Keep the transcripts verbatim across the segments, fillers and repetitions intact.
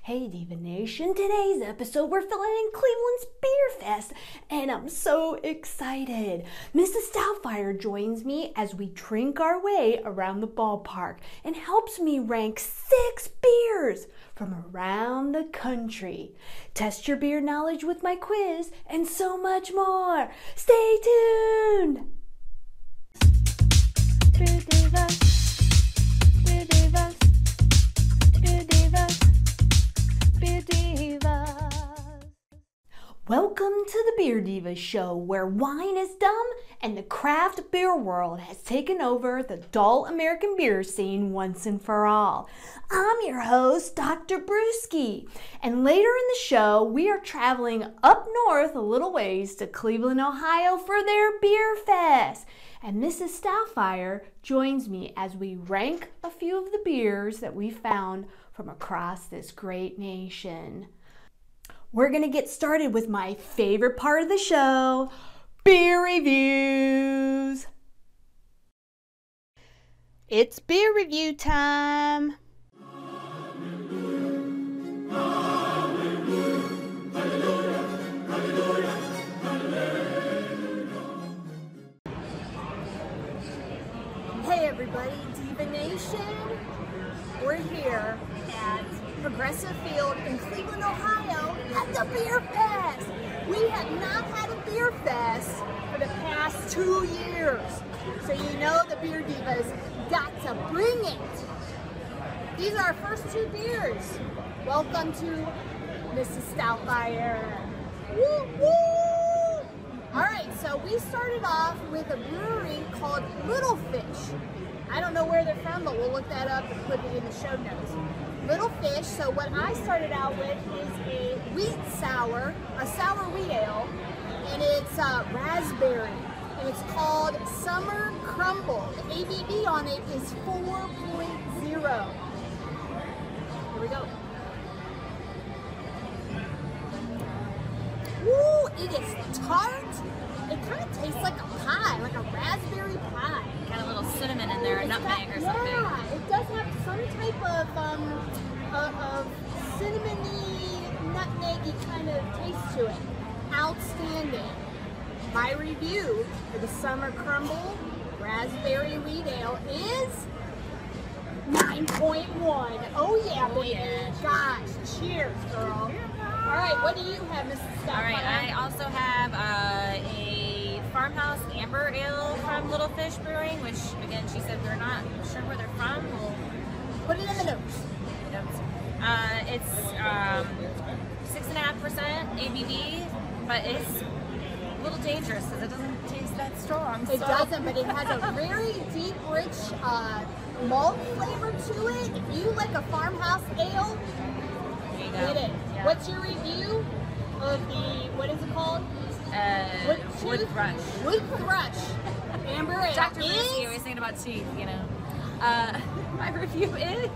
Hey Diva Nation, today's episode we're filling in Cleveland's Beer Fest and I'm so excited. Missus Stoutfire joins me as we drink our way around the ballpark and helps me rank six beers from around the country. Test your beer knowledge with my quiz and so much more. Stay tuned! Beer Divas, Beer Divas, Beer Divas, Beer Divas. Welcome to the Beer Divas show, where wine is dumb and the craft beer world has taken over the dull American beer scene once and for all. I'm your host, Doctor Brewski, and later in the show, we are traveling up north a little ways to Cleveland, Ohio for their Beer Fest. And Missus Stoutfire joins me as we rank a few of the beers that we found from across this great nation. We're gonna get started with my favorite part of the show, beer reviews. It's beer review time. Hey everybody, Diva Nation. We're here at Progressive Field in Cleveland, Ohio at the Beer Fest. We have not had a beer fest for the past two years. So you know the Beer Divas got to bring it. These are our first two beers. Welcome to Missus Stoutfire. Woo woo! Alright, so we started off with a brewery called Little Fish. I don't know where they're from, but we'll look that up and put it in the show notes. Little Fish, so what I started out with is a wheat sour, a sour wheat ale, and it's uh, raspberry, and it's called Summer Crumble. The A B V on it is four point oh. Here we go. Woo, it is tart. It kind of tastes like a pie, like a raspberry pie. Got a little cinnamon in there, a nutmeg got, or something. Yeah, it does have some type of um, uh, of cinnamony, nutmeggy kind of taste to it. Outstanding. My review for the Summer Crumble Raspberry Wheat Ale is nine point one. Oh yeah, Oh, baby. yeah. Gosh, cheers, girl. All right, what do you have, Missus Stoutfire? All right, I also have uh, a Farmhouse Amber Ale from Little Fish Brewing, which, again, she said we're not sure where they're from. We'll put it in the notes. notes. Uh, it's um, six point five percent A B V, but it's a little dangerous because it doesn't taste that strong. It so. doesn't, but it has a very deep, rich uh, malt flavor to it. If you like a farmhouse ale, get it. Yeah. What's your review of the, what is it called? Uh, Wood, wood thrush. Wood thrush. Amber ale. Doctor is Lucy always thinking about teeth, you know. Uh, my review is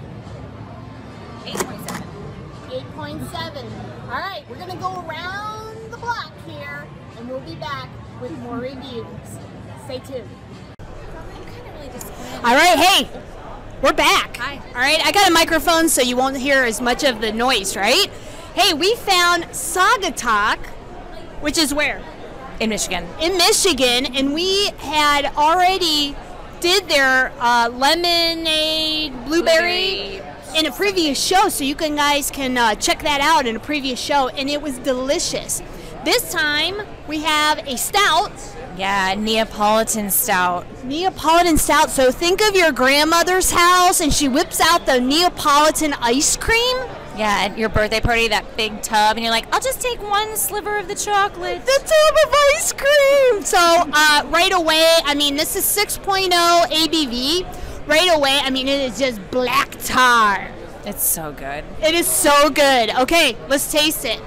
eight point seven. eight point seven. All right, we're going to go around the block here, and we'll be back with more reviews. Stay tuned. I'm kind of really disappointed. All right, hey, we're back. Hi. All right, I got a microphone so you won't hear as much of the noise, right? Hey, we found Saugatuck, which is where? In Michigan. In Michigan, and we had already did their uh, lemonade blueberry, Blueberry. in a previous show, so you can guys can uh, check that out in a previous show, and it was delicious. This time we have a stout. Yeah, Neapolitan stout. Neapolitan stout. So think of your grandmother's house and she whips out the Neapolitan ice cream. Yeah, at your birthday party, that big tub, and you're like, I'll just take one sliver of the chocolate. The tub of ice cream. So uh, right away, I mean, this is six point oh A B V. Right away, I mean, it is just black tar. It's so good. It is so good. Okay, let's taste it.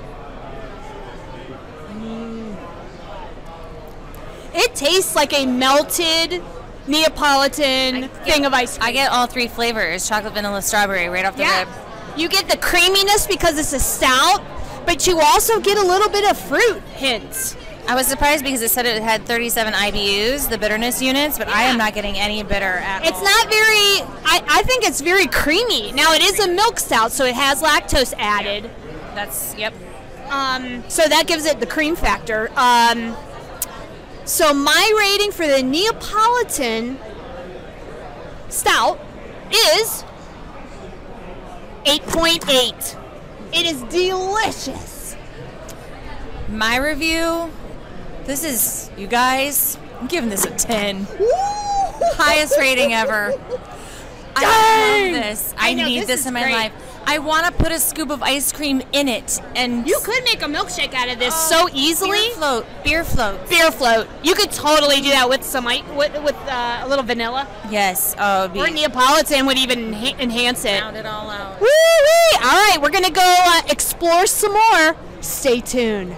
It tastes like a melted Neapolitan I thing get- of ice cream. I get all three flavors, chocolate, vanilla, strawberry, right off the Yeah. rib. You get the creaminess because it's a stout, but you also get a little bit of fruit hints. I was surprised because it said it had thirty-seven I B Us, the bitterness units, but yeah. I am not getting any bitter at it's all. It's not very, I, I think it's very creamy. Now, it is a milk stout, so it has lactose added. That's, yep. Um, so that gives it the cream factor. Um, so my rating for the Neapolitan stout is eight point eight. It is delicious. My review, this is, you guys, I'm giving this a ten. Highest rating ever. I love this. I, I know, need this, this in my great. life. I want to put a scoop of ice cream in it, and you could make a milkshake out of this oh, so easily. Beer float, beer float, beer float. You could totally do that with some with with uh, a little vanilla. Yes, oh, or Neapolitan would even ha- enhance it. Round it all out. Woo wee! All right, we're gonna go uh, explore some more. Stay tuned.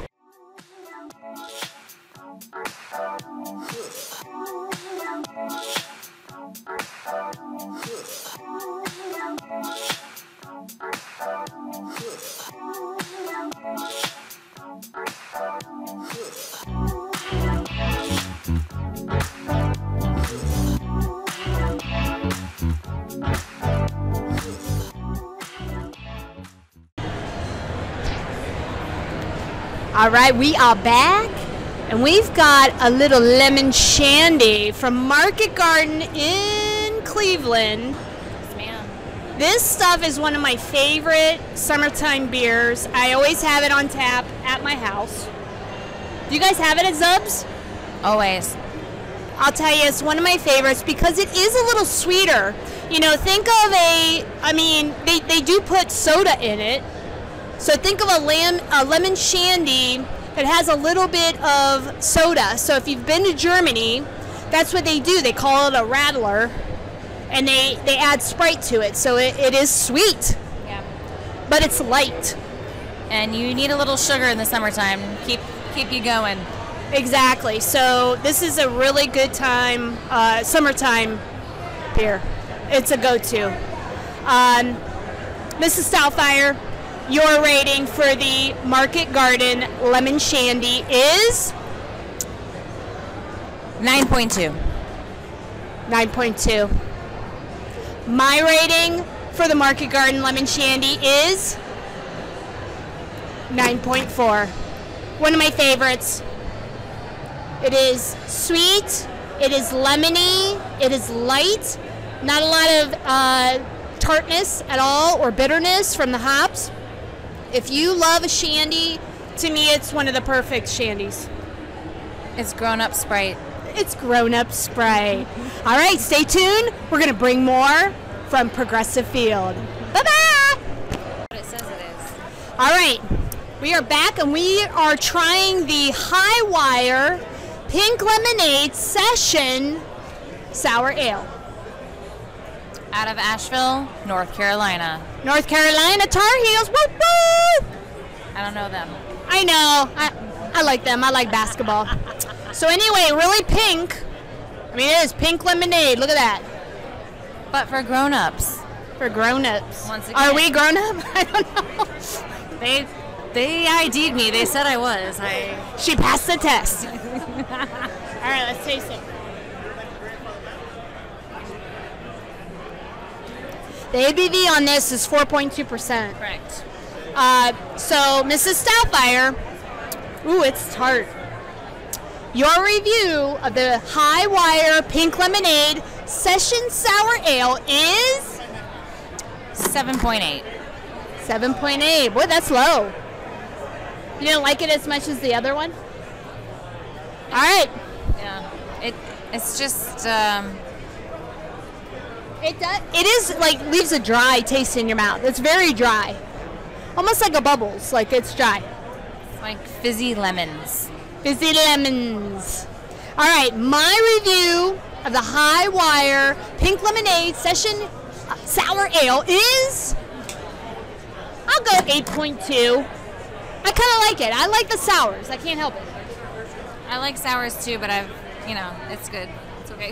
All right, we are back, and we've got a little lemon shandy from Market Garden in Cleveland. Yes, ma'am. This stuff is one of my favorite summertime beers. I always have it on tap at my house. Do you guys have it at Zub's? Always. I'll tell you, it's one of my favorites because it is a little sweeter. You know, think of a, I mean, they, they do put soda in it. So think of a, lam, a lemon shandy that has a little bit of soda. So if you've been to Germany, that's what they do. They call it a Radler, and they, they add Sprite to it. So it, it is sweet, yeah, but it's light. And you need a little sugar in the summertime. Keep keep you going. Exactly. So this is a really good time, uh, summertime beer. It's a go-to. Um, Missus Stoutfire, your rating for the Market Garden Lemon Shandy is? nine point two. nine point two. My rating for the Market Garden Lemon Shandy is? nine point four. One of my favorites. It is sweet, it is lemony, it is light, not a lot of uh, tartness at all or bitterness from the hops. If you love a shandy, to me it's one of the perfect shandies. It's grown-up Sprite. It's grown-up Sprite. All right, stay tuned. We're going to bring more from Progressive Field. Bye-bye! What it says it is. All right, we are back and we are trying the High Wire Pink Lemonade Session Sour Ale. Out of Asheville, North Carolina. North Carolina Tar Heels, woo woo! I don't know them. I know. I, I like them. I like basketball. So anyway, really pink. I mean, it is pink lemonade. Look at that. But for grown-ups. For grown-ups. Once again. Are we grown-up? I don't know. They they I D'd me. They said I was. I. She passed the test. All right, let's taste it. The A B V on this is four point two percent. Correct. Uh, so, Missus Stoutfire, ooh, it's tart. Your review of the High Wire Pink Lemonade Session Sour Ale is? seven point eight. seven point eight. Boy, that's low. You didn't like it as much as the other one? All right. Yeah. It it's just um It does. It is like leaves a dry taste in your mouth. It's very dry. Almost like a bubbles, like it's dry. It's like fizzy lemons. Fizzy lemons. All right, my review of the High Wire Pink Lemonade Session Sour Ale is, I'll go eight point two. I kind of like it. I like the sours. I can't help it. I like sours too, but I've, you know, it's good. It's okay.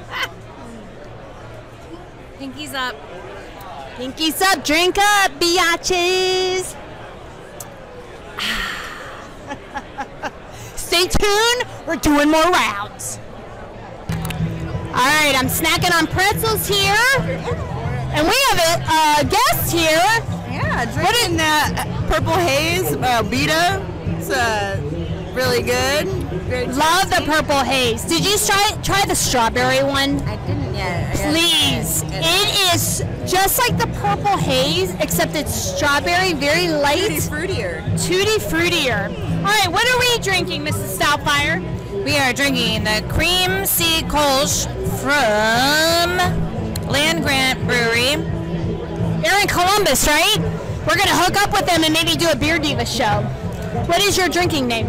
Pinkies up. Pinkies up. Drink up, biatches. stay tuned. We're doing more rounds. All right, I'm snacking on pretzels here. And we have a uh, guest here. Yeah, drinking that Purple Haze uh, Beta. It's uh, really good. Very Love the Purple Haze. Did you try try the strawberry one? I didn't yet. Please. It is just like the Purple Haze, except it's strawberry, very light. Tutti fruitier. Tutti fruitier. All right, what are we drinking, Missus Stoutfire? We are drinking the Cream Sea Kolsch from Land Grant Brewery. They're in Columbus, right? We're going to hook up with them and maybe do a Beer Diva show. What is your drinking name?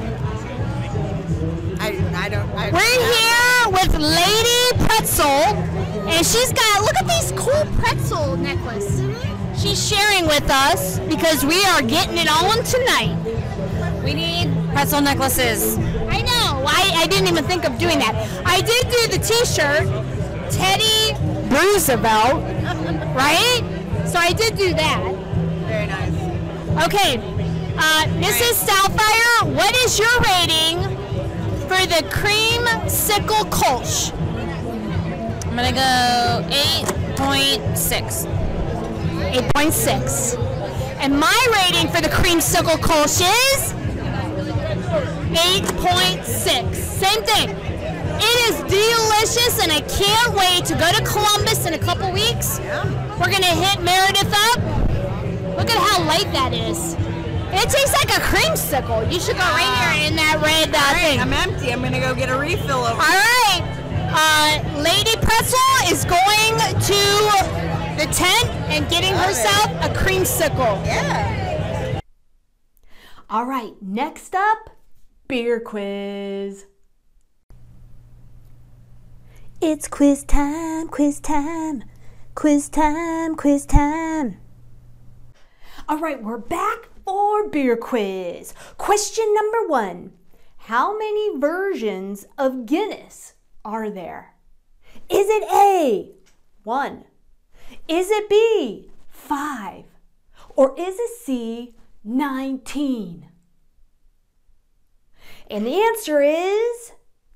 I, I don't. I, We're here with Lady Pretzel, and she's got, look at these cool pretzel necklace. She's sharing with us because we are getting it on tonight. We need pretzel necklaces. I know. I, I didn't even think of doing that. I did do the T-shirt, Teddy Roosevelt, right? So I did do that. Very nice. Okay, uh, Missus Stoutfire, what is your rating for the Cream Sickle Kolsch? I'm gonna go eight point six. eight point six. And my rating for the Cream Sickle Kolsch is eight point six. Same thing. It is delicious, and I can't wait to go to Columbus in a couple weeks. We're going to hit Meredith up. Look at how light that is. It tastes like a creamsicle. You should go right here in that red uh, All right, thing. I'm empty. I'm gonna go get a refill over. All right. Uh, Lady Pretzel is going to the tent and getting Love herself it. a creamsicle. Yeah. All right, next up, beer quiz. It's quiz time, quiz time, quiz time, quiz time. All right, we're back for beer quiz. Question number one. How many versions of Guinness are there? Is it A, one? Is it B, five? Or is it C, nineteen? And the answer is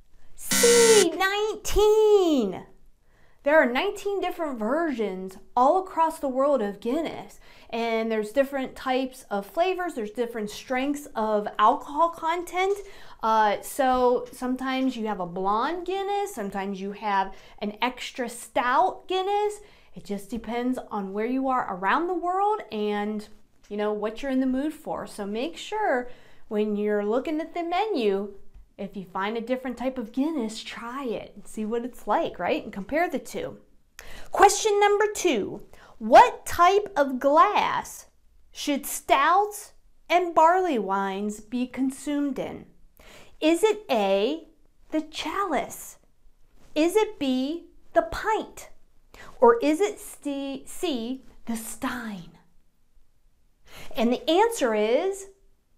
C, nineteen. There are nineteen different versions all across the world of Guinness, and there's different types of flavors, there's different strengths of alcohol content. Uh, so sometimes you have a blonde Guinness, sometimes you have an extra stout Guinness. It just depends on where you are around the world and, you know, what you're in the mood for. So make sure when you're looking at the menu, if you find a different type of Guinness, try it and see what it's like, right? And compare the two. Question number two. What type of glass should stouts and barley wines be consumed in? Is it A, the chalice? Is it B, the pint? Or is it C, C the stein? And the answer is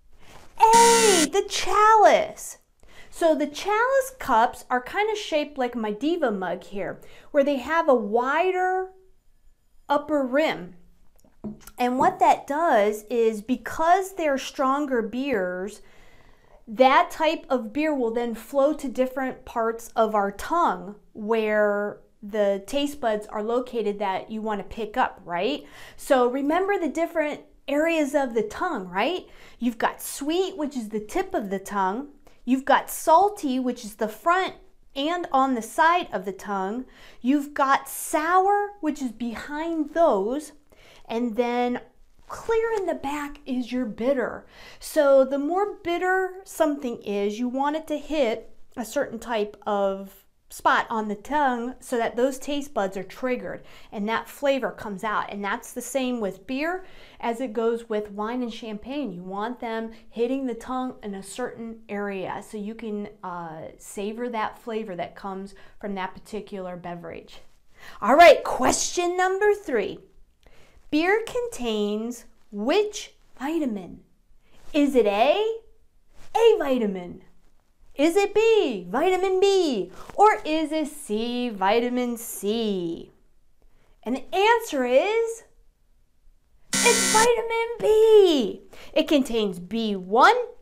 A, the chalice. So the chalice cups are kind of shaped like my Diva mug here, where they have a wider upper rim. And what that does is, because they're stronger beers, that type of beer will then flow to different parts of our tongue where the taste buds are located that you want to pick up, right? So remember the different areas of the tongue, right? You've got sweet, which is the tip of the tongue. You've got salty, which is the front and on the side of the tongue. You've got sour, which is behind those. And then clear in the back is your bitter. So the more bitter something is, you want it to hit a certain type of spot on the tongue so that those taste buds are triggered and that flavor comes out. And that's the same with beer as it goes with wine and champagne. You want them hitting the tongue in a certain area so you can uh, savor that flavor that comes from that particular beverage. All right, question number three. Beer contains which vitamin? Is it A, A vitamin? Is it B, vitamin B? Or is it C, vitamin C? And the answer is, it's vitamin B. It contains B one,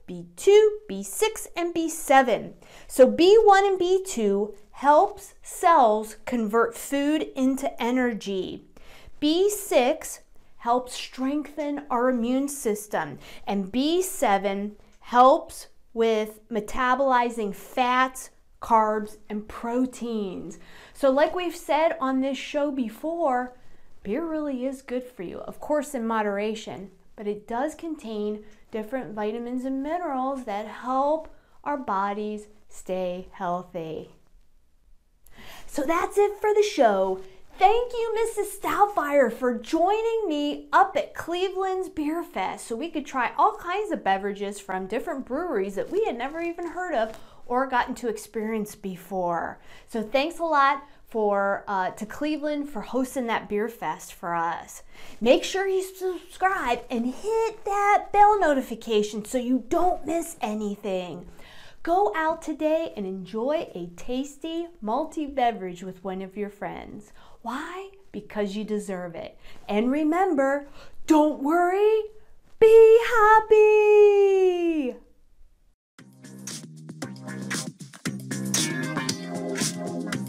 B two, B six, and B seven. So B one and B two helps cells convert food into energy. B six helps strengthen our immune system, and B seven helps with metabolizing fats, carbs, and proteins. So like we've said on this show before, beer really is good for you, of course in moderation, but it does contain different vitamins and minerals that help our bodies stay healthy. So that's it for the show. Thank you, Missus Stoutfire, for joining me up at Cleveland's Beer Fest so we could try all kinds of beverages from different breweries that we had never even heard of or gotten to experience before. So thanks a lot for uh, to Cleveland for hosting that Beer Fest for us. Make sure you subscribe and hit that bell notification so you don't miss anything. Go out today and enjoy a tasty malty beverage with one of your friends. Why? Because you deserve it. And remember, don't worry, be happy!